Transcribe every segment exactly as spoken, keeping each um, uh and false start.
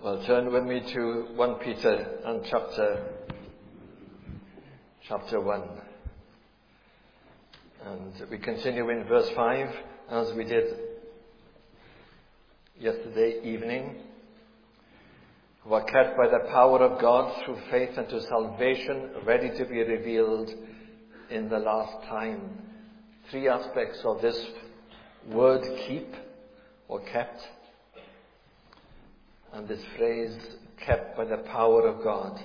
Well, turn with me to First Peter and chapter chapter one. And we continue in verse five, as we did yesterday evening. Who are kept by the power of God through faith unto salvation, ready to be revealed in the last time. Three aspects of this word keep, or kept. And this phrase, kept by the power of God.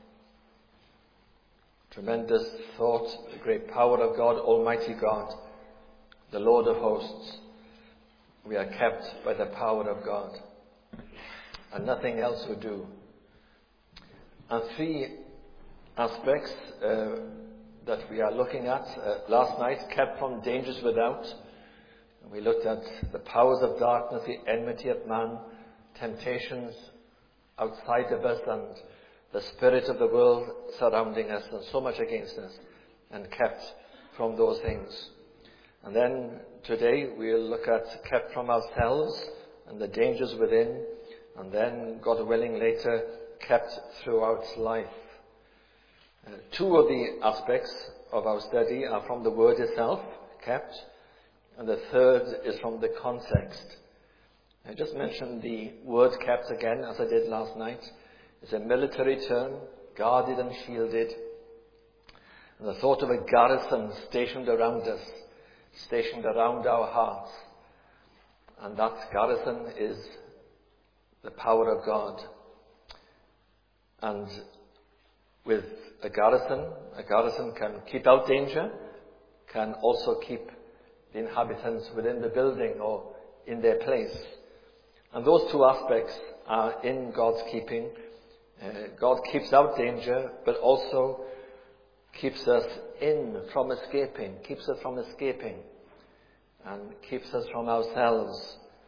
Tremendous thought, the great power of God, Almighty God, the Lord of hosts. We are kept by the power of God. And nothing else would do. And three aspects uh, that we are looking at uh, last night, kept from dangers without. And we looked at the powers of darkness, the enmity of man, temptations outside of us, and the spirit of the world surrounding us, and so much against us, and kept from those things. And then today we'll look at kept from ourselves and the dangers within, and then, God willing, later kept throughout life. Uh, two of the aspects of our study are from the word itself, kept, and the third is from the context. I just mentioned the word kept again, as I did last night. It's a military term, guarded and shielded. And the thought of a garrison stationed around us, stationed around our hearts. And that garrison is the power of God. And with a garrison, a garrison can keep out danger, can also keep the inhabitants within the building or in their place. And those two aspects are in God's keeping. Uh, God keeps out danger, but also keeps us in from escaping, keeps us from escaping, and keeps us from ourselves.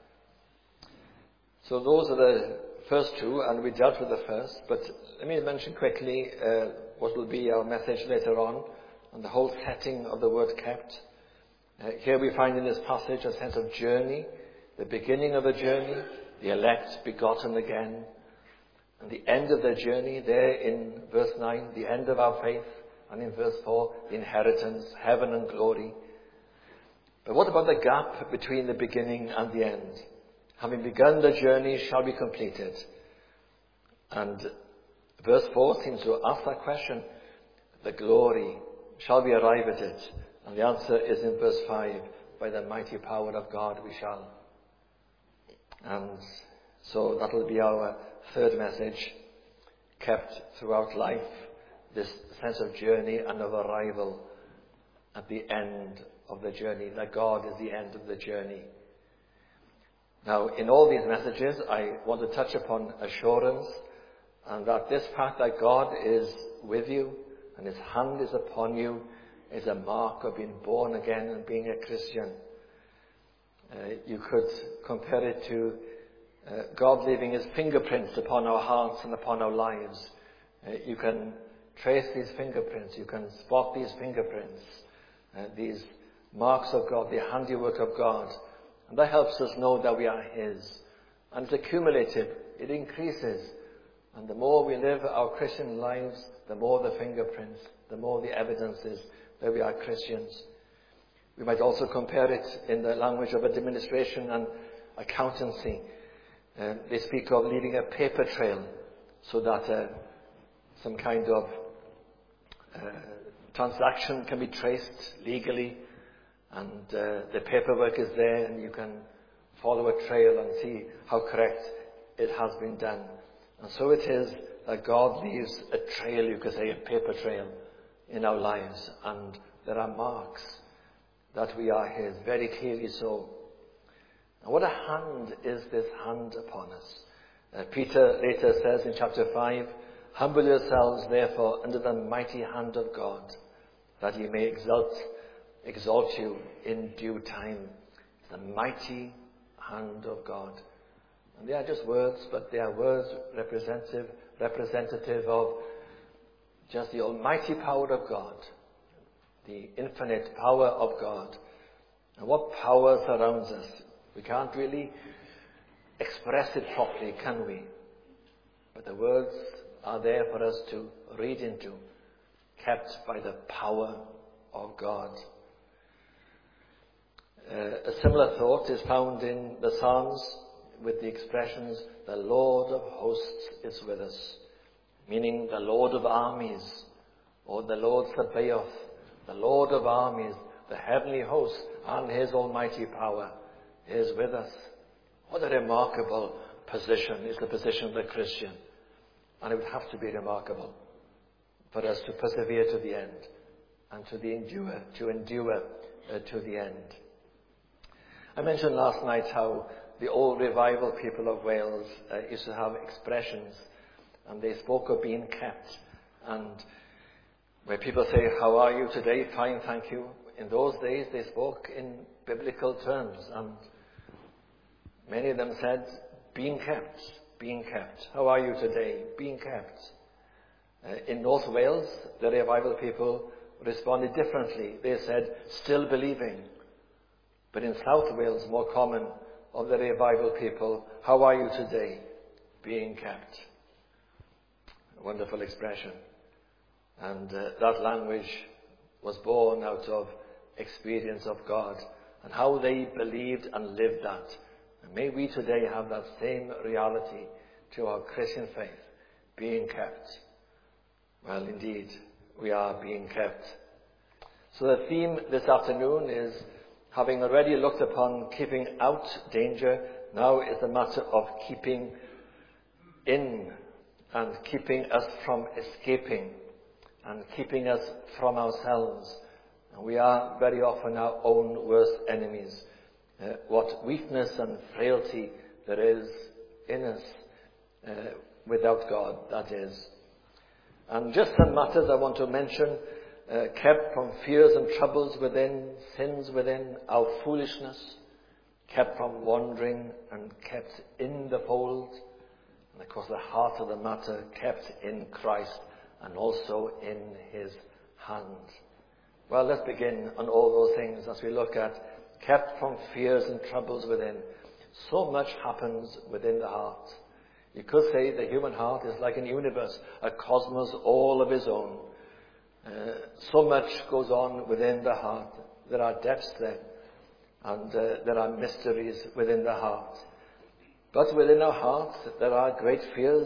So those are the first two, and we dealt with the first, but let me mention quickly uh, what will be our message later on, and the whole setting of the word kept. Uh, here we find in this passage a sense of journey, the beginning of a journey, the elect begotten again, and the end of their journey there in verse nine, the end of our faith, and in verse four, the inheritance, heaven and glory. But what about the gap between the beginning and the end? Having begun the journey, shall be completed. And verse four seems to ask that question, the glory, shall we arrive at it? And the answer is in verse five, by the mighty power of God we shall. And so that will be our third message, kept throughout life, this sense of journey and of arrival at the end of the journey, that God is the end of the journey. Now, in all these messages, I want to touch upon assurance, and that this fact that God is with you and His hand is upon you is a mark of being born again and being a Christian. Uh, you could compare it to uh, God leaving His fingerprints upon our hearts and upon our lives. Uh, you can trace these fingerprints, you can spot these fingerprints, uh, these marks of God, the handiwork of God. And that helps us know that we are His. And it's accumulative, it increases. And the more we live our Christian lives, the more the fingerprints, the more the evidence is that we are Christians. We might also compare it in the language of administration and accountancy. Uh, they speak of leaving a paper trail so that uh, some kind of uh, transaction can be traced legally, and uh, the paperwork is there, and you can follow a trail and see how correct it has been done. And so it is that God leaves a trail, you could say, a paper trail in our lives, and there are marks that we are His, very clearly so. And what a hand is this hand upon us. Uh, Peter later says in chapter five, humble yourselves therefore under the mighty hand of God, that He may exalt, exalt you in due time. The mighty hand of God. And they are just words, but they are words representative, representative of just the almighty power of God, the infinite power of God. And what power surrounds us? We can't really express it properly, can we? But the words are there for us to read into, kept by the power of God. Uh, a similar thought is found in the Psalms with the expressions, the Lord of hosts is with us, meaning the Lord of armies, or the Lord Sabaoth, the Lord of armies, the heavenly host and his almighty power is with us. What a remarkable position is the position of the Christian. And it would have to be remarkable for us to persevere to the end and to the endure, to endure uh, to the end. I mentioned last night how the old revival people of Wales uh, used to have expressions, and they spoke of being kept. And where people say, how are you today? Fine, thank you. In those days they spoke in biblical terms, and many of them said, being kept, being kept. How are you today? Being kept. Uh, in North Wales, the revival people responded differently. They said, still believing. But in South Wales, more common, of the revival people, how are you today? Being kept. A wonderful expression. And uh, that language was born out of experience of God and how they believed and lived that. And may we today have that same reality to our Christian faith, being kept. Well, indeed, we are being kept. So the theme this afternoon is, having already looked upon keeping out danger, now is the matter of keeping in and keeping us from escaping and keeping us from ourselves. And we are very often our own worst enemies. Uh, what weakness and frailty there is in us uh, without God, that is. And just some matters I want to mention, uh, kept from fears and troubles within, sins within, our foolishness, kept from wandering and kept in the fold. And of course the heart of the matter, kept in Christ and also in his hand. Well, let's begin on all those things as we look at kept from fears and troubles within. So much happens within the heart. You could say the human heart is like a universe, a cosmos all of its own. Uh, so much goes on within the heart. There are depths there, and uh, there are mysteries within the heart. But within our hearts, there are great fears,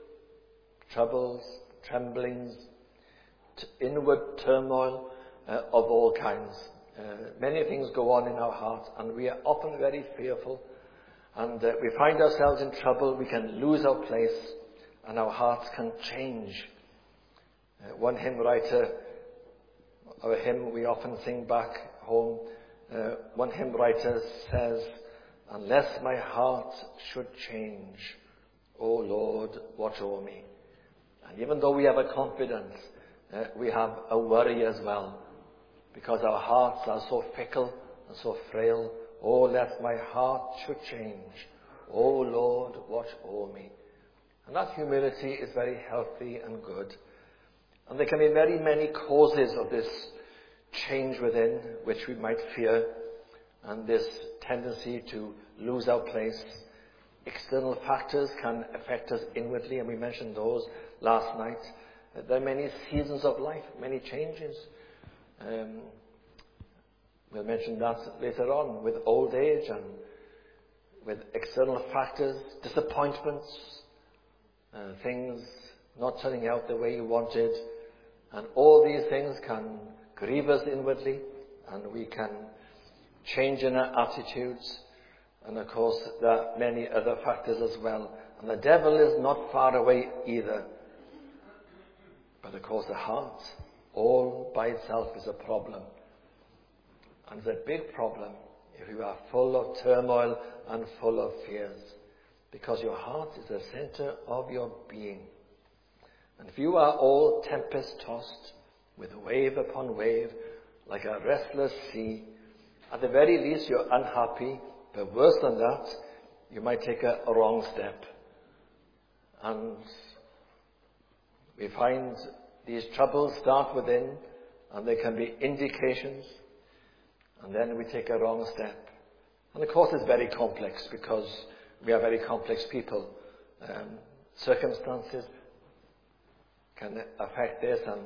troubles, tremblings, t- inward turmoil uh, of all kinds. Uh, many things go on in our hearts, and we are often very fearful. And uh, we find ourselves in trouble, we can lose our place, and our hearts can change. Uh, one hymn writer, or a hymn we often sing back home, uh, one hymn writer says, unless my heart should change, O Lord, watch over me. And even though we have a confidence, uh, we have a worry as well, because our hearts are so fickle and so frail. Oh, lest my heart should change. Oh, Lord, watch over me. And that humility is very healthy and good. And there can be very many causes of this change within, which we might fear, and this tendency to lose our place. External factors can affect us inwardly, and we mentioned those last night. There are many seasons of life, many changes. Um, We'll mention that later on with old age and with external factors, disappointments, uh, things not turning out the way you wanted. And all these things can grieve us inwardly, and we can change in our attitudes. And of course, there are many other factors as well. And the devil is not far away either. But of course, the heart all by itself is a problem. And it's a big problem if you are full of turmoil and full of fears, because your heart is the center of your being. And if you are all tempest-tossed with wave upon wave, like a restless sea, at the very least you're unhappy, but worse than that, you might take a, a wrong step. And we find these troubles start within, and there can be indications. And then we take a wrong step. And of course it's very complex, because we are very complex people. Um, circumstances can affect this, and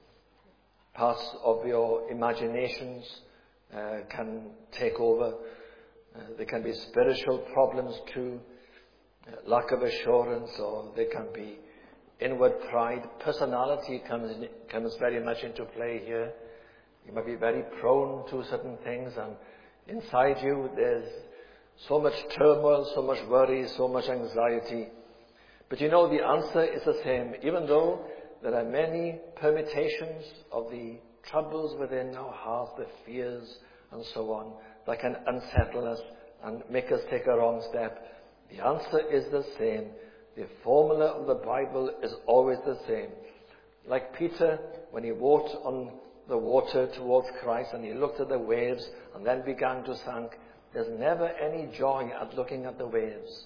parts of your imaginations uh, can take over. Uh, there can be spiritual problems too, uh, lack of assurance, or there can be inward pride. Personality comes in, comes very much into play here. You might be very prone to certain things, and inside you there's so much turmoil, so much worry, so much anxiety. But you know, the answer is the same. Even though there are many permutations of the troubles within our hearts, the fears and so on, that can unsettle us and make us take a wrong step, the answer is the same. The formula of the Bible is always the same. Like Peter, when he walked on the water towards Christ and he looked at the waves and then began to sink, there's never any joy at looking at the waves.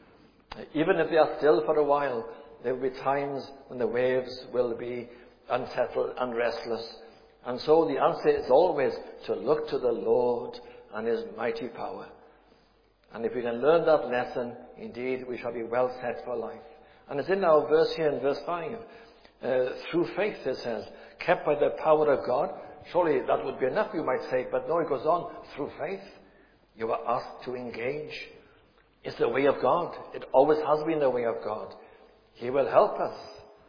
Even if they are still for a while, there will be times when the waves will be unsettled and restless. And so the answer is always to look to the Lord and His mighty power. And if we can learn that lesson, indeed we shall be well set for life. And it's in our verse here in verse five. Uh, through faith, it says, kept by the power of God. Surely that would be enough, you might say. But no, it goes on. Through faith, you are asked to engage. It's the way of God. It always has been the way of God. He will help us.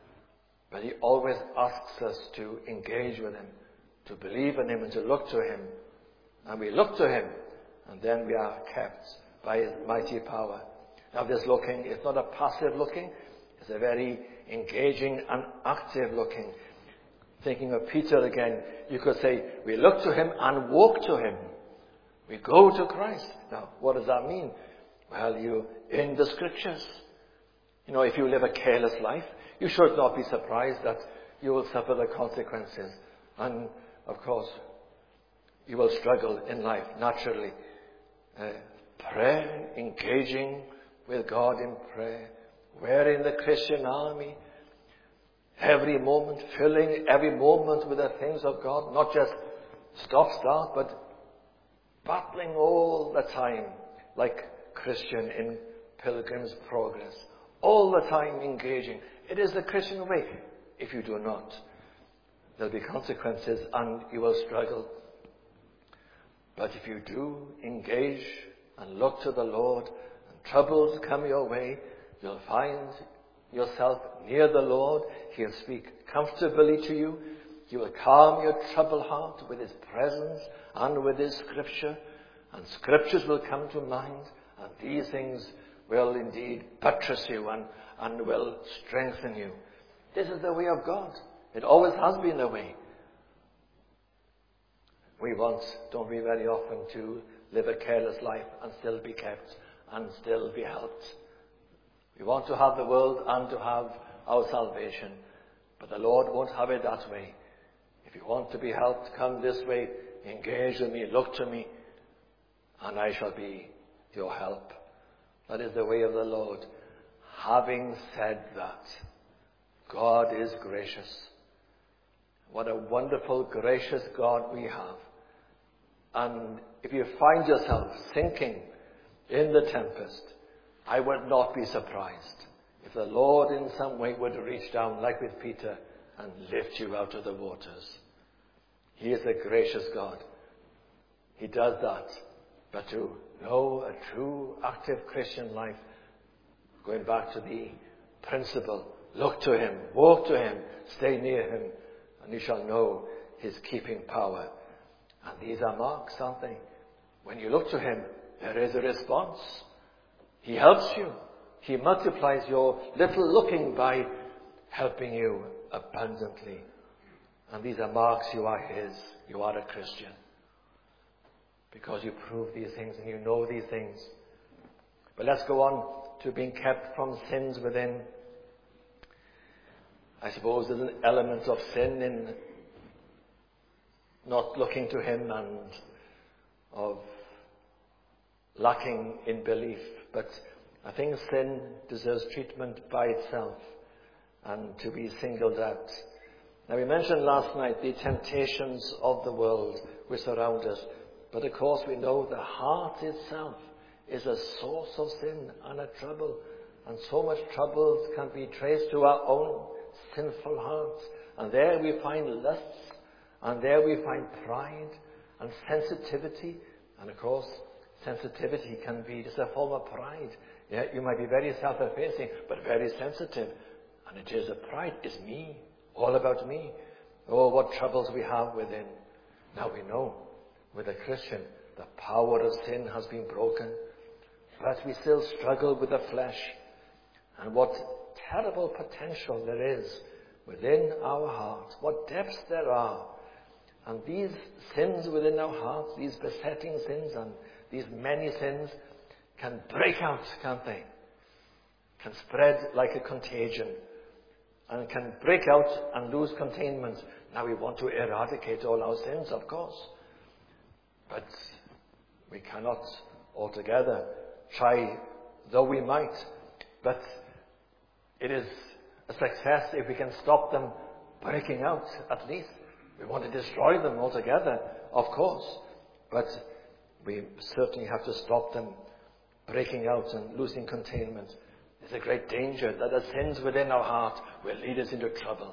But He always asks us to engage with Him, to believe in Him and to look to Him. And we look to Him, and then we are kept by His mighty power. Now this looking is not a passive looking. It's a very engaging and active looking. Thinking of Peter again, you could say, we look to Him and walk to Him. We go to Christ. Now, what does that mean? Well, you in the Scriptures. You know, if you live a careless life, you should not be surprised that you will suffer the consequences. And, of course, you will struggle in life, naturally. Uh, prayer, engaging with God in prayer. We're in the Christian army. Every moment, filling every moment with the things of God. Not just stop-start, but battling all the time, like Christian in Pilgrim's Progress. All the time engaging. It is the Christian way. If you do not, there'll be consequences and you will struggle. But if you do engage and look to the Lord, and troubles come your way, you'll find yourself near the Lord. He'll speak comfortably to you. He will calm your troubled heart with His presence and with His Scripture. And Scriptures will come to mind. And these things will indeed buttress you and, and will strengthen you. This is the way of God. It always has been the way. We want, don't we, very often to live a careless life and still be kept and still be helped. We want to have the world and to have our salvation. But the Lord won't have it that way. If you want to be helped, come this way, engage with me, look to me, and I shall be your help. That is the way of the Lord. Having said that, God is gracious. What a wonderful, gracious God we have. And if you find yourself sinking in the tempest, I would not be surprised if the Lord in some way would reach down, like with Peter, and lift you out of the waters. He is a gracious God. He does that. But to know a true, active Christian life, going back to the principle, look to Him, walk to Him, stay near Him, and you shall know His keeping power. And these are marks, aren't they? When you look to Him, there is a response. He helps you. He multiplies your little looking by helping you abundantly. And these are marks you are His. You are a Christian. Because you prove these things and you know these things. But let's go on to being kept from sins within. I suppose there's an element of sin in not looking to Him and of lacking in belief. But I think sin deserves treatment by itself and to be singled out. Now we mentioned last night the temptations of the world which surround us. But of course we know the heart itself is a source of sin and a trouble And so much trouble can be traced to our own sinful hearts. And there we find lusts, and there we find pride and sensitivity. And of course, sensitivity can be just a form of pride. Yeah, you might be very self-effacing, but very sensitive. And it is a pride. It's me. All about me. Oh, what troubles we have within. Now we know, with a Christian, the power of sin has been broken. But we still struggle with the flesh. And what terrible potential there is within our hearts. What depths there are. And these sins within our hearts, these besetting sins and these many sins, can break out, can't they? Can spread like a contagion. And can break out and lose containment. Now we want to eradicate all our sins, of course. But we cannot altogether try, though we might. But it is a success if we can stop them breaking out, at least. We want to destroy them altogether, of course. But we certainly have to stop them breaking out and losing containment. There's a great danger that the sins within our heart will lead us into trouble.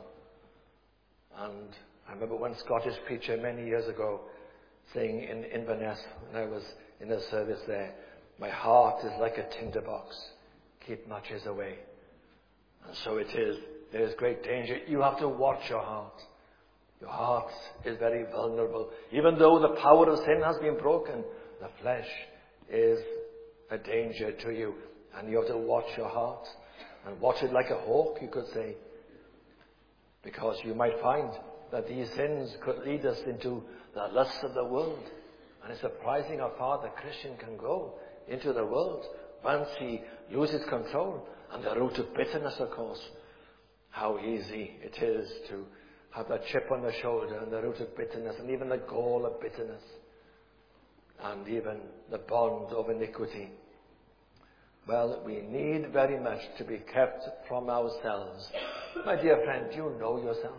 And I remember one Scottish preacher many years ago saying in Inverness, when I was in a service there, my heart is like a tinderbox. Keep matches away. And so it is. There is great danger. You have to watch your heart. Your heart is very vulnerable. Even though the power of sin has been broken, the flesh is a danger to you. And you have to watch your heart. And watch it like a hawk, you could say. Because you might find that these sins could lead us into the lusts of the world. And it's surprising how far the Christian can go into the world once he loses control. And the root of bitterness, of course. How easy it is to have that chip on the shoulder and the root of bitterness and even the gall of bitterness. And even the bond of iniquity. Well, we need very much to be kept from ourselves. My dear friend, do you know yourself?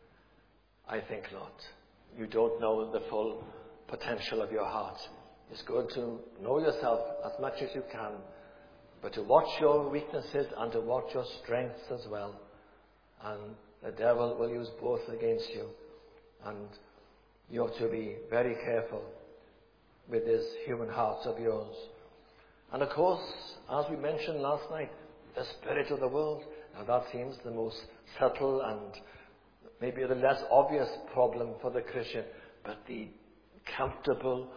I think not. You don't know the full potential of your heart. It's good to know yourself as much as you can, but to watch your weaknesses and to watch your strengths as well. And the devil will use both against you. And you have to be very careful with this human heart of yours. And of course, as we mentioned last night, the spirit of the world. Now that seems the most subtle and maybe the less obvious problem for the Christian. But the comfortable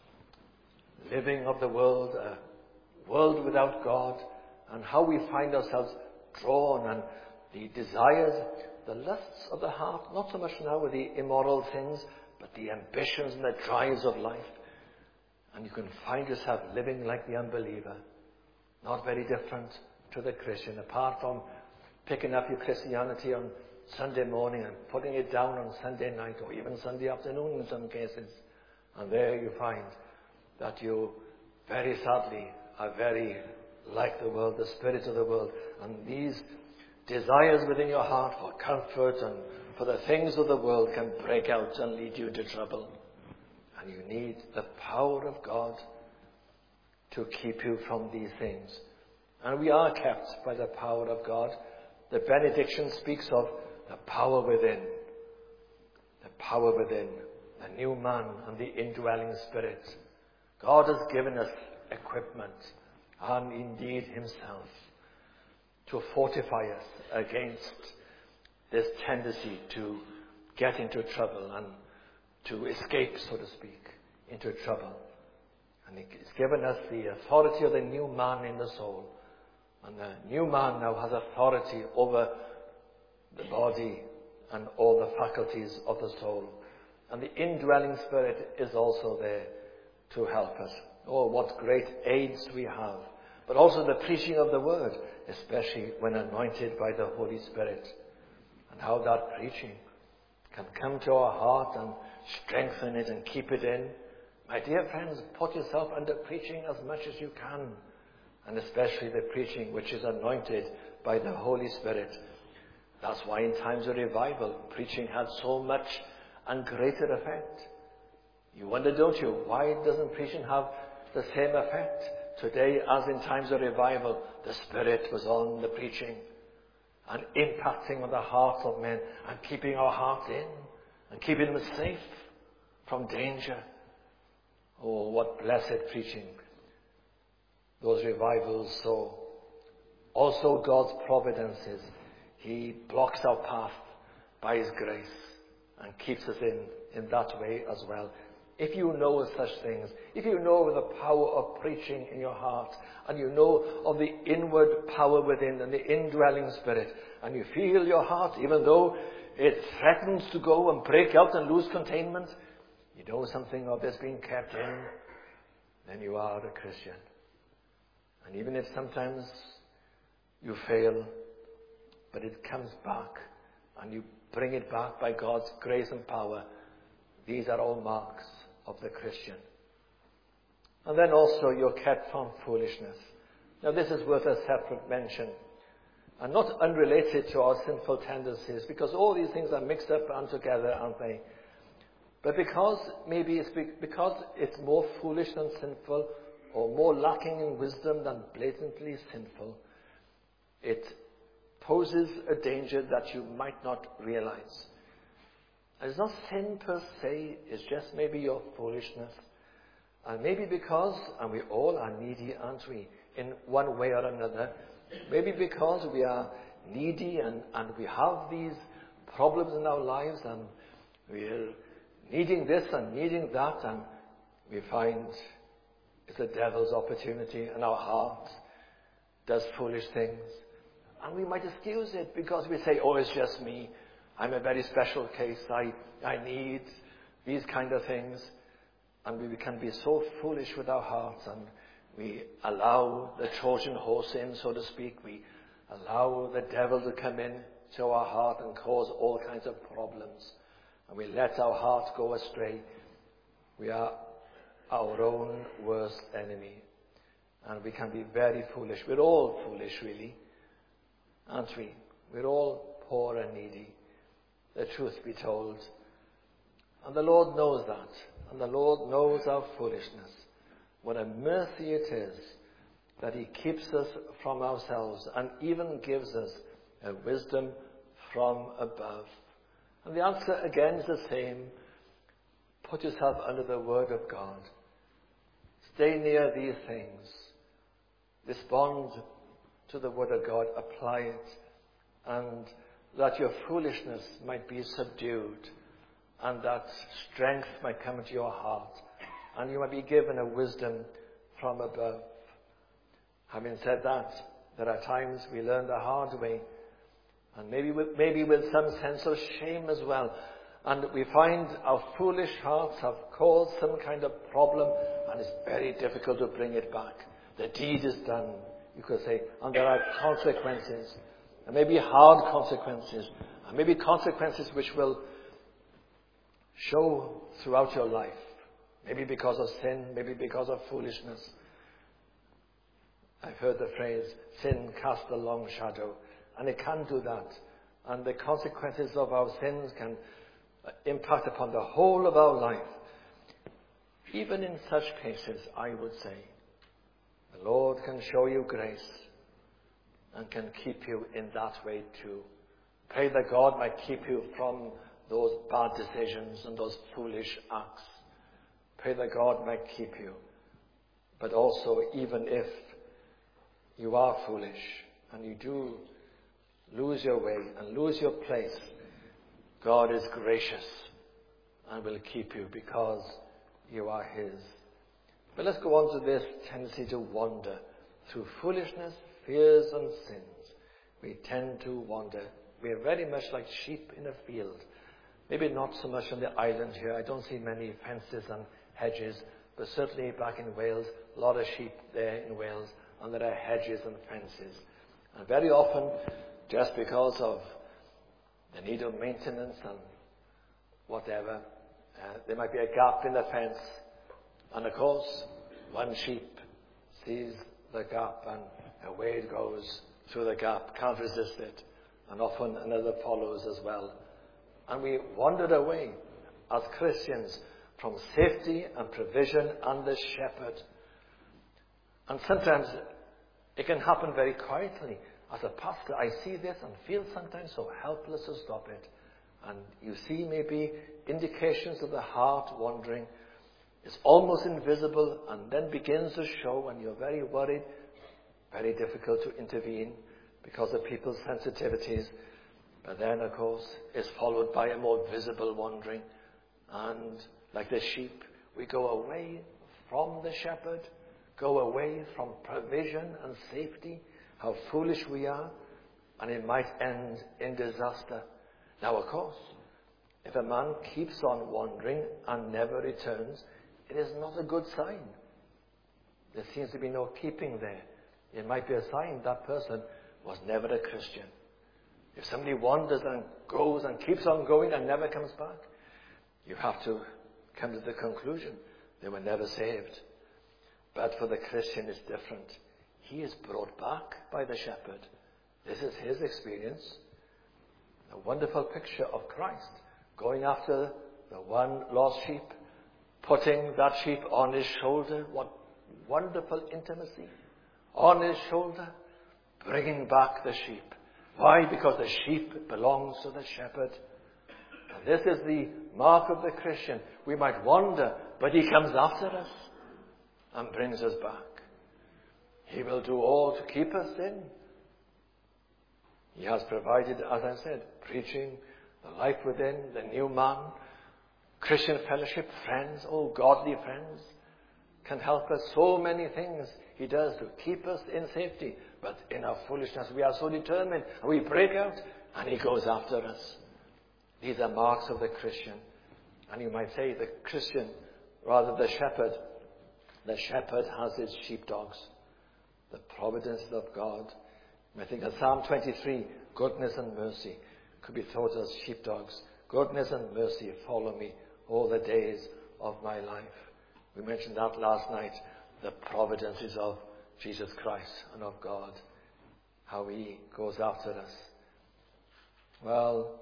living of the world, a world without God, and how we find ourselves drawn, and the desires, the lusts of the heart, not so much now with the immoral sins, but the ambitions and the drives of life. And you can find yourself living like the unbeliever, not very different to the Christian, apart from picking up your Christianity on Sunday morning and putting it down on Sunday night or even Sunday afternoon in some cases. And there you find that you very sadly are very like the world, the spirit of the world. And these desires within your heart for comfort and for the things of the world can break out and lead you into trouble. And you need the power of God to keep you from these things. And we are kept by the power of God. The benediction speaks of the power within. The power within. The new man and the indwelling spirit. God has given us equipment and indeed himself to fortify us against this tendency to get into trouble and to escape, so to speak, into trouble. And it's given us the authority of the new man in the soul. And the new man now has authority over the body and all the faculties of the soul. And the indwelling spirit is also there to help us. Oh, what great aids we have. But also the preaching of the word, especially when anointed by the Holy Spirit. And how that preaching can come to our heart and strengthen it and keep it in. My dear friends, put yourself under preaching as much as you can. And especially the preaching which is anointed by the Holy Spirit. That's why in times of revival, preaching had so much and greater effect. You wonder, don't you, why doesn't preaching have the same effect today, as in times of revival, the Spirit was on the preaching and impacting on the hearts of men and keeping our hearts in and keeping them safe from danger. Oh, what blessed preaching those revivals saw. Also God's providences. He blocks our path by His grace and keeps us in, in that way as well. If you know such things, if you know of the power of preaching in your heart, and you know of the inward power within and the indwelling Spirit, and you feel your heart, even though it threatens to go and break out and lose containment, you know something of this being kept in, then you are a Christian. And even if sometimes you fail, but it comes back, and you bring it back by God's grace and power, these are all marks of the Christian. And then also you're kept from foolishness. Now this is worth a separate mention, and not unrelated to our sinful tendencies, because all these things are mixed up and together, aren't they? But because maybe it's because it's more foolish than sinful, or more lacking in wisdom than blatantly sinful, it poses a danger that you might not realize. It's not sin per se, it's just maybe your foolishness. And maybe because, and we all are needy, aren't we, in one way or another, maybe because we are needy and, and we have these problems in our lives, and we're needing this and needing that, and we find it's the devil's opportunity, and our heart does foolish things. And we might excuse it because we say, oh, it's just me. I'm a very special case. I, I need these kind of things. And we can be so foolish with our hearts, and we allow the Trojan horse in, so to speak. We allow the devil to come in to our heart and cause all kinds of problems. And we let our hearts go astray. We are our own worst enemy. And we can be very foolish. We're all foolish, really, aren't we? We're all poor and needy, the truth be told. And the Lord knows that. And the Lord knows our foolishness. What a mercy it is that He keeps us from ourselves and even gives us a wisdom from above. And the answer again is the same. Put yourself under the Word of God. Stay near these things. Respond to the Word of God. Apply it. And that your foolishness might be subdued, and that strength might come into your heart, and you might be given a wisdom from above. Having said that, there are times we learn the hard way, and maybe with, maybe with some sense of shame as well. And we find our foolish hearts have caused some kind of problem, and it's very difficult to bring it back. The deed is done, you could say, and there are consequences, and maybe hard consequences, and maybe consequences which will show throughout your life. Maybe because of sin, maybe because of foolishness. I've heard the phrase, sin casts a long shadow. And it can do that. And the consequences of our sins can impact upon the whole of our life. Even in such cases, I would say, the Lord can show you grace and can keep you in that way too. Pray that God might keep you from those bad decisions and those foolish acts. Pray that God might keep you. But also, even if you are foolish and you do lose your way and lose your place, God is gracious and will keep you because you are His. But let's go on to this tendency to wander. Through foolishness, fears and sins, we tend to wander. We are very much like sheep in a field. Maybe not so much on the island here. I don't see many fences and hedges, but certainly back in Wales, a lot of sheep there in Wales, and there are hedges and fences. And very often, just because of the need of maintenance and whatever, uh, there might be a gap in the fence. And of course, one sheep sees the gap and away it goes through the gap, can't resist it. And often another follows as well. And we wandered away as Christians from safety and provision and the shepherd. And sometimes it can happen very quietly. As a pastor, I see this and feel sometimes so helpless to stop it. And you see maybe indications of the heart wandering. It's almost invisible and then begins to show, and you're very worried. Very difficult to intervene because of people's sensitivities. But then, of course, it's followed by a more visible wandering. And like the sheep, we go away from the shepherd, go away from provision and safety. How foolish we are. And it might end in disaster. Now, of course, if a man keeps on wandering and never returns, it is not a good sign. There seems to be no keeping there. It might be a sign that person was never a Christian. If somebody wanders and goes and keeps on going and never comes back, you have to come to the conclusion they were never saved. But for the Christian, it's different. He is brought back by the shepherd. This is his experience. A wonderful picture of Christ going after the one lost sheep, putting that sheep on his shoulder. What wonderful intimacy. On his shoulder, bringing back the sheep. Why? Because the sheep belongs to the shepherd. And this is the mark of the Christian. We might wander, but he comes after us and brings us back. He will do all to keep us in. He has provided, as I said, preaching, the life within, the new man, Christian fellowship, friends, oh, godly friends, can help us. So many things he does to keep us in safety. But in our foolishness, we are so determined, and we break out, and he goes after us. These are marks of the Christian. And you might say the Christian, rather the shepherd. The shepherd has his sheepdogs. The providence of God. I think of Psalm twenty-three, goodness and mercy could be thought as sheepdogs. Goodness and mercy follow me all the days of my life. We mentioned that last night, the providences of Jesus Christ and of God, how he goes after us. Well,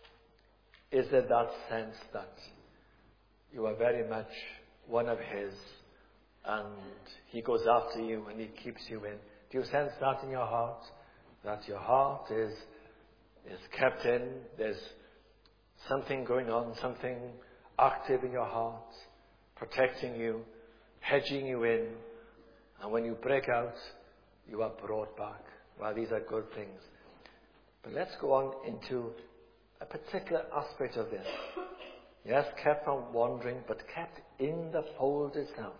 is there that sense that you are very much one of his and he goes after you and he keeps you in? Do you sense that in your heart? That your heart is, is kept in, there's something going on, something active in your heart, protecting you, hedging you in, and when you break out, you are brought back. Well, these are good things. But let's go on into a particular aspect of this. Yes, kept from wandering, but kept in the fold itself.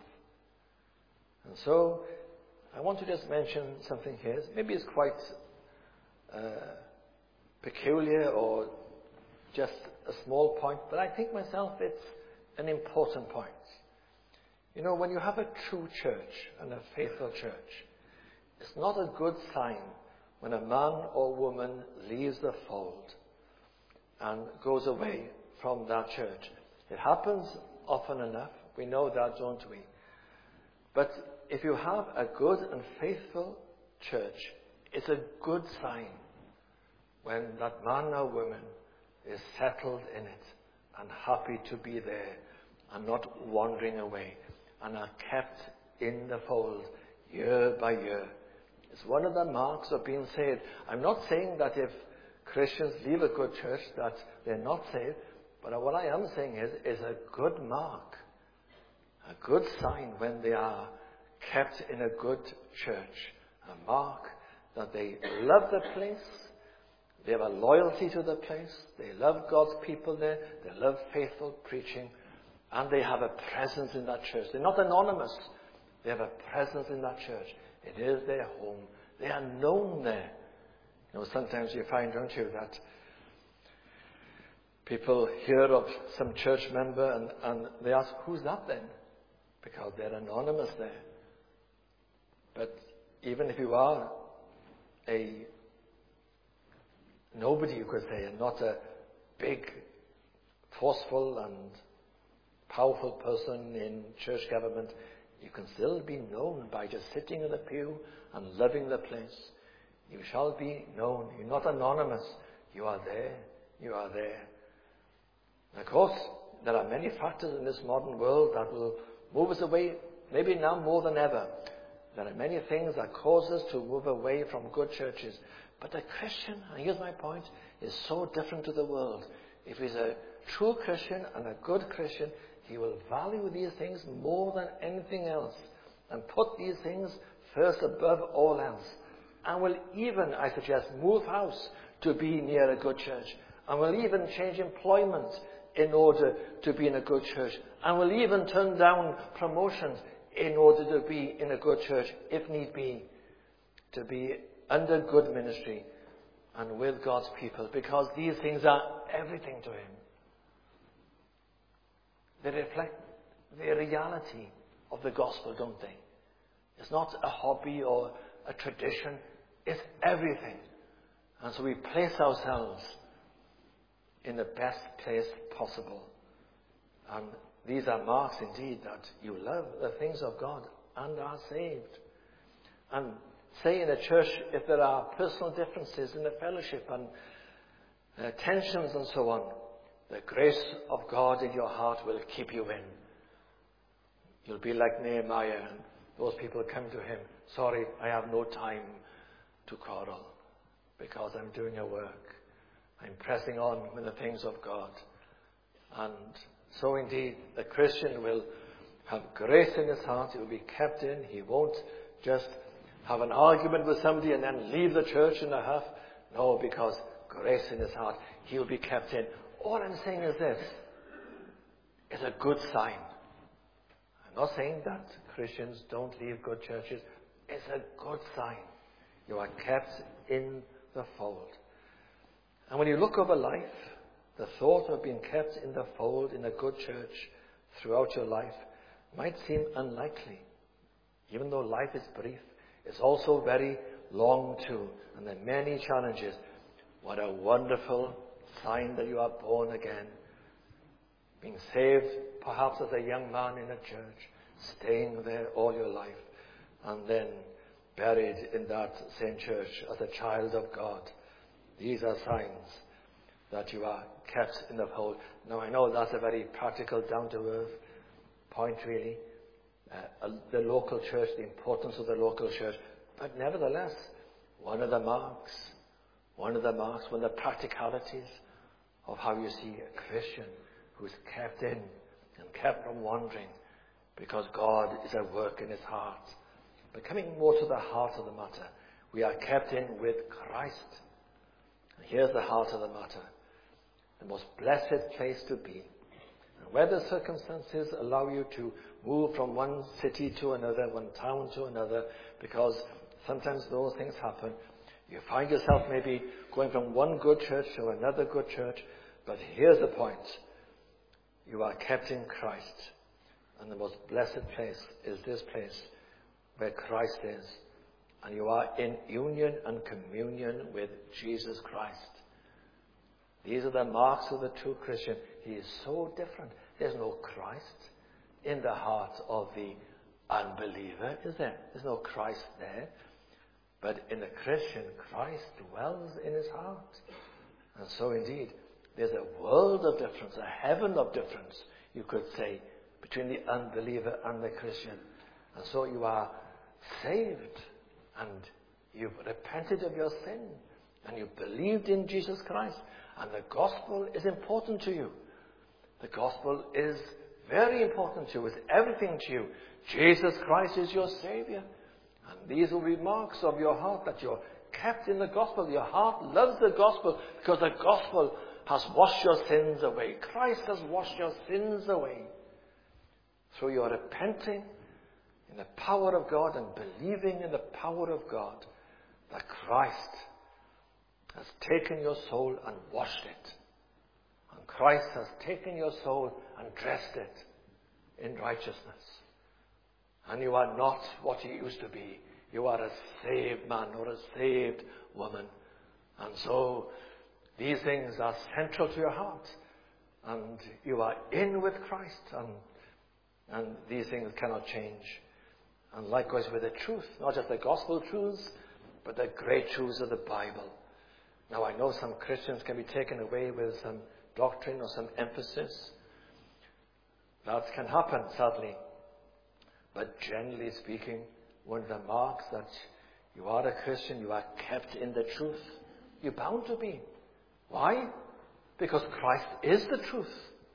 And so, I want to just mention something here. Maybe it's quite uh, peculiar or just a small point, but I think myself it's an important point. You know, when you have a true church and a faithful church, it's not a good sign when a man or woman leaves the fold and goes away from that church. It happens often enough. We know that, don't we? But if you have a good and faithful church, it's a good sign when that man or woman is settled in it and happy to be there and not wandering away and are kept in the fold year by year. It's one of the marks of being saved. I'm not saying that if Christians leave a good church that they're not saved, but what I am saying is, is a good mark, a good sign when they are kept in a good church, a mark that they love the place, they have a loyalty to the place, they love God's people there, they love faithful preaching, and they have a presence in that church. They're not anonymous. They have a presence in that church. It is their home. They are known there. You know, sometimes you find, don't you, that people hear of some church member and, and they ask, who's that then? Because they're anonymous there. But even if you are a nobody, you could say, and not a big, forceful and powerful person in church government, you can still be known by just sitting in the pew and loving the place. You shall be known. You're not anonymous. You are there. You are there. And of course, there are many factors in this modern world that will move us away, maybe now more than ever. There are many things that cause us to move away from good churches. But the Christian, and here's my point, is so different to the world. If he's a true Christian and a good Christian, he will value these things more than anything else and put these things first above all else. And will even, I suggest, move house to be near a good church. And will even change employment in order to be in a good church. And will even turn down promotions in order to be in a good church, if need be, to be under good ministry and with God's people, because these things are everything to him. They reflect the reality of the gospel, don't they? It's not a hobby or a tradition. It's everything. And so we place ourselves in the best place possible. And these are marks indeed that you love the things of God and are saved. And say in a church, if there are personal differences in the fellowship and uh, tensions and so on, the grace of God in your heart will keep you in. You'll be like Nehemiah, and those people come to him, sorry, I have no time to quarrel because I'm doing a work. I'm pressing on with the things of God. And so indeed, the Christian will have grace in his heart. He will be kept in. He won't just have an argument with somebody and then leave the church in a huff. No, because grace in his heart, he will be kept in. All I'm saying is this. It's a good sign. I'm not saying that Christians don't leave good churches. It's a good sign. You are kept in the fold. And when you look over life, the thought of being kept in the fold in a good church throughout your life might seem unlikely. Even though life is brief, it's also very long too. And there are many challenges. What a wonderful sign that you are born again. Being saved perhaps as a young man in a church, staying there all your life, and then buried in that same church as a child of God. These are signs that you are kept in the fold. Now I know that's a very practical, down-to-earth point really. Uh, the local church, the importance of the local church. But nevertheless, one of the marks, one of the marks, one of the practicalities of how you see a Christian who's kept in and kept from wandering because God is at work in his heart. But coming more to the heart of the matter, we are kept in with Christ. And here's the heart of the matter. The most blessed place to be. And where the circumstances allow you to move from one city to another, one town to another, because sometimes those things happen. You find yourself maybe going from one good church to another good church. But here's the point. You are kept in Christ. And the most blessed place is this place where Christ is. And you are in union and communion with Jesus Christ. These are the marks of the true Christian. He is so different. There's no Christ in the heart of the unbeliever, is there? There's no Christ there. But in the Christian, Christ dwells in his heart. And so indeed, there's a world of difference, a heaven of difference, you could say, between the unbeliever and the Christian. And so you are saved, and you've repented of your sin, and you've believed in Jesus Christ, and the gospel is important to you. The gospel is very important to you. It's everything to you. Jesus Christ is your Savior. And these will be marks of your heart that you're kept in the gospel. Your heart loves the gospel because the gospel has washed your sins away. Christ has washed your sins away. Through your repenting in the power of God and believing in the power of God, that Christ has taken your soul and washed it. And Christ has taken your soul and dressed it in righteousness. And you are not what you used to be. You are a saved man or a saved woman. And so these things are central to your heart. And you are in with Christ. And, and these things cannot change. And likewise with the truth. Not just the gospel truths, but the great truths of the Bible. Now I know some Christians can be taken away with some doctrine or some emphasis. That can happen, sadly. But generally speaking, one of the marks that you are a Christian, you are kept in the truth. You're bound to be. Why? Because Christ is the truth.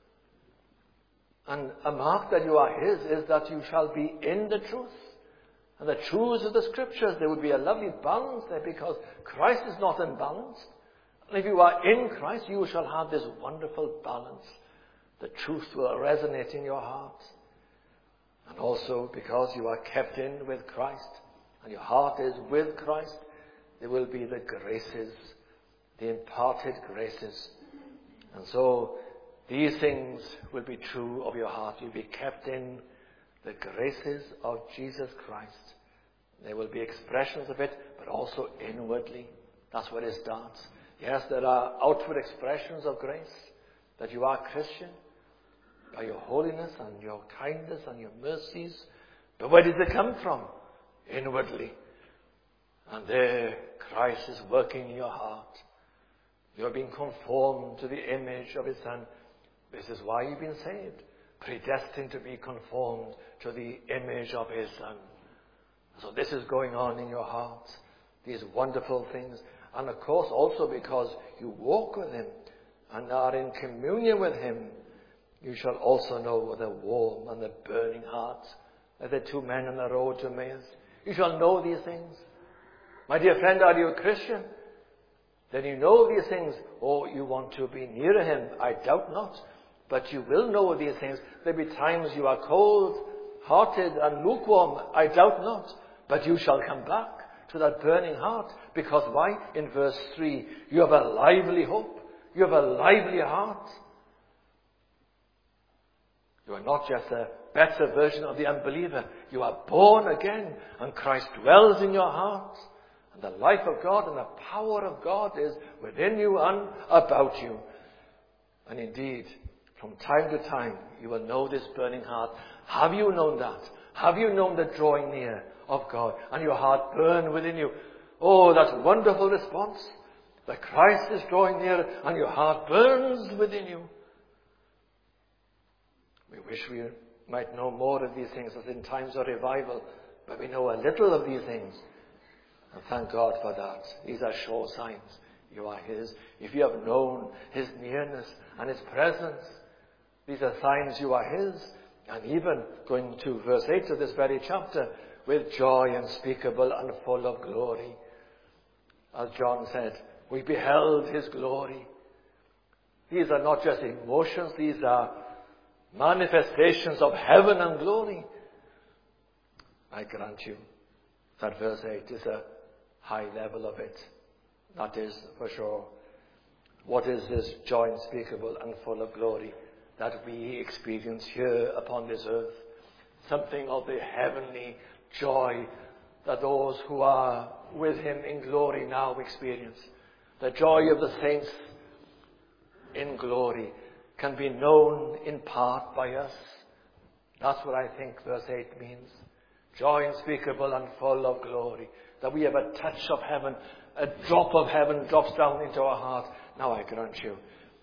And a mark that you are His is that you shall be in the truth. And the truths of the Scriptures, there would be a lovely balance there because Christ is not unbalanced. And if you are in Christ, you shall have this wonderful balance. The truth will resonate in your heart. And also because you are kept in with Christ and your heart is with Christ, there will be the graces, the imparted graces. And so these things will be true of your heart. You'll be kept in the graces of Jesus Christ. There will be expressions of it, but also inwardly. That's where it starts. Yes, there are outward expressions of grace, that you are Christian, by your holiness and your kindness and your mercies. But where did they come from? Inwardly. And there Christ is working in your heart. You are being conformed to the image of His Son. This is why you've been saved. Predestined to be conformed to the image of His Son. So this is going on in your heart. These wonderful things. And of course also because you walk with Him and are in communion with Him, you shall also know the warm and the burning heart, like the two men on the road to Emmaus. You shall know these things. My dear friend, are you a Christian? Then you know these things. Oh, you want to be nearer Him? I doubt not. But you will know these things. There'll be times you are cold-hearted and lukewarm. I doubt not. But you shall come back to that burning heart. Because why? In verse three, you have a lively hope. You have a lively heart. You are not just a better version of the unbeliever. You are born again, and Christ dwells in your heart. And the life of God and the power of God is within you and about you. And indeed, from time to time, you will know this burning heart. Have you known that? Have you known the drawing near of God and your heart burn within you? Oh, that wonderful response. That Christ is drawing near and your heart burns within you. We wish we might know more of these things as in times of revival, but we know a little of these things. And thank God for that. These are sure signs. You are His. If you have known His nearness and His presence, these are signs you are His. And even going to verse eight of this very chapter, with joy unspeakable and full of glory. As John said, we beheld His glory. These are not just emotions, these are manifestations of heaven and glory. I grant you that verse eight is a high level of it. That is for sure. What is this joy unspeakable and full of glory that we experience here upon this earth? Something of the heavenly joy that those who are with Him in glory now experience. The joy of the saints in glory can be known in part by us. That's what I think verse eight means. Joy unspeakable and full of glory. That we have a touch of heaven, a drop of heaven drops down into our heart. Now I grant you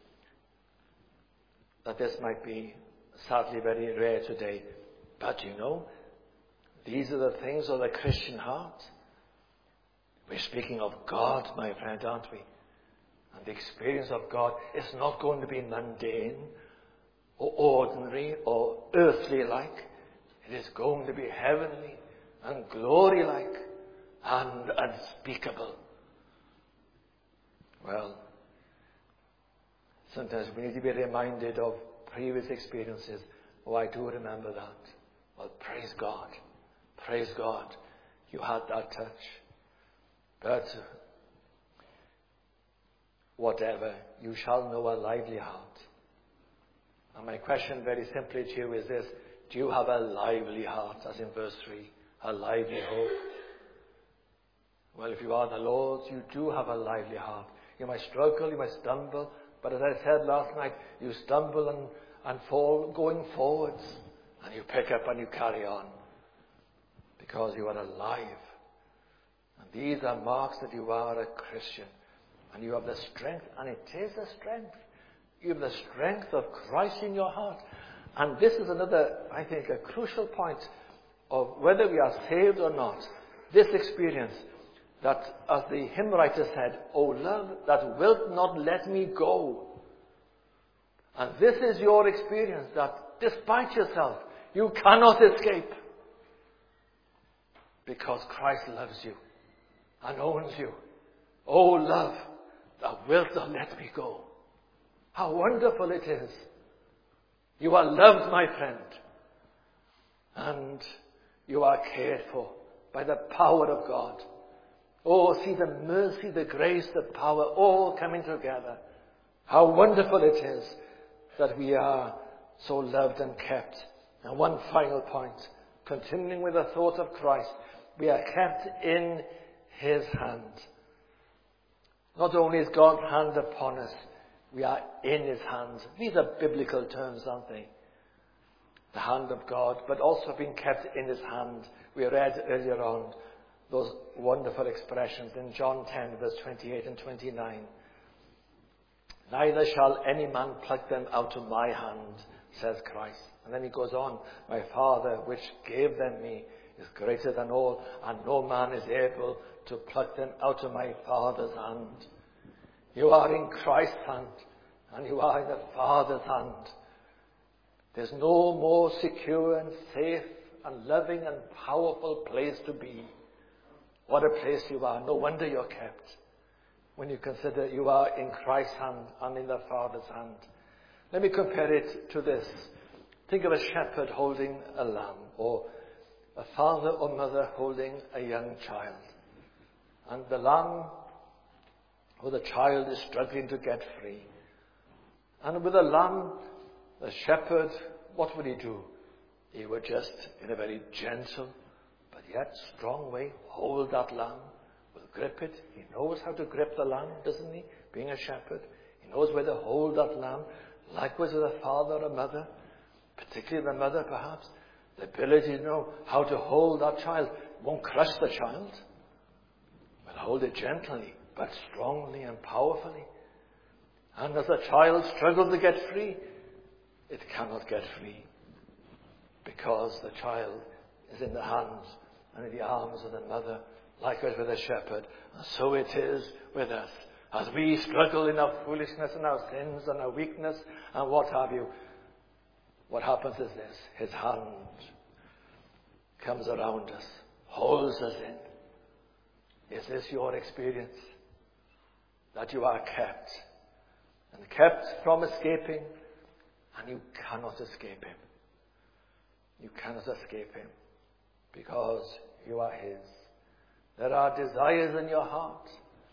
that this might be sadly very rare today. But you know, these are the things of the Christian heart. We're speaking of God, my friend, aren't we? And the experience of God is not going to be mundane or ordinary or earthly like. It is going to be heavenly and glory like and unspeakable. Well, sometimes we need to be reminded of previous experiences. Oh, I do remember that. Well, praise God. Praise God. You had that touch. But whatever, you shall know a lively heart. And my question very simply to you is this: do you have a lively heart, as in verse three? A lively hope? Well, if you are the Lord's, you do have a lively heart. You might struggle, you might stumble, but as I said last night, you stumble and, and fall going forwards, and you pick up and you carry on, because you are alive. And these are marks that you are a Christian. And you have the strength, and it is the strength. You have the strength of Christ in your heart. And this is another, I think, a crucial point of whether we are saved or not, this experience that, as the hymn writer said, "O love that wilt not let me go." And this is your experience, that despite yourself, you cannot escape. Because Christ loves you and owns you. "O love that wilt not let me go." How wonderful it is. You are loved, my friend. And you are cared for by the power of God. Oh, see the mercy, the grace, the power, all coming together. How wonderful it is that we are so loved and kept. And one final point, continuing with the thought of Christ, we are kept in His hand. Not only is God's hand upon us, we are in His hand. These are biblical terms, aren't they? The hand of God, but also being kept in His hand. We read earlier on those wonderful expressions in John ten, verse twenty-eight and twenty-nine. "Neither shall any man pluck them out of my hand, says Christ." And then he goes on, "My Father, which gave them me, is greater than all, and no man is able to pluck them out of my Father's hand." You are in Christ's hand, and you are in the Father's hand. There's no more secure and safe and loving and powerful place to be. What a place you are. No wonder you're kept. When you consider you are in Christ's hand and in the Father's hand. Let me compare it to this. Think of a shepherd holding a lamb, or a father or mother holding a young child. And the lamb or the child is struggling to get free. And with the lamb, the shepherd, what would he do? He would just, in a very gentle but yet strong way, hold that lamb, will grip it. He knows how to grip the lamb, doesn't he? Being a shepherd, he knows where to hold that lamb. Likewise with a father or a mother, particularly the mother perhaps, the ability to know how to hold that child. Won't crush the child, but hold it gently, but strongly and powerfully. And as the child struggles to get free, it cannot get free, because the child is in the hands and in the arms of the mother, likewise with the shepherd. And so it is with us. As we struggle in our foolishness and our sins and our weakness and what have you, what happens is this: His hand comes around us, holds us in. Is this your experience? That you are kept, and kept from escaping, and you cannot escape Him. You cannot escape Him, because you are His. There are desires in your heart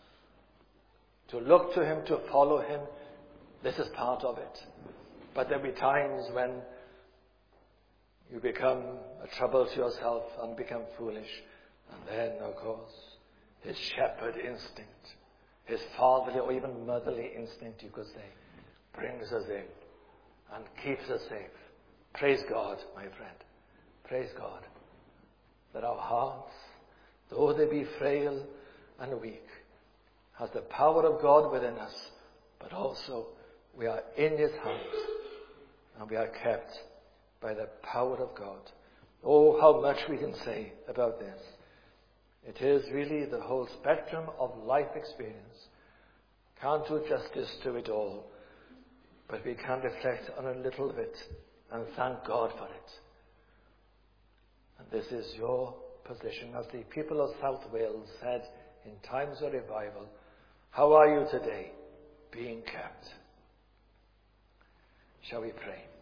to look to Him, to follow Him. This is part of it. But there'll be times when you become a trouble to yourself and become foolish. And then, of course, His shepherd instinct, His fatherly or even motherly instinct, you could say, brings us in and keeps us safe. Praise God, my friend. Praise God that our hearts, though they be frail and weak, has the power of God within us, but also we are in His hands and we are kept by the power of God. Oh, how much we can say about this. It is really the whole spectrum of life experience. Can't do justice to it all, but we can reflect on a little of it and thank God for it. And this is your position. As the people of South Wales said in times of revival, how are you today? Being kept. Shall we pray?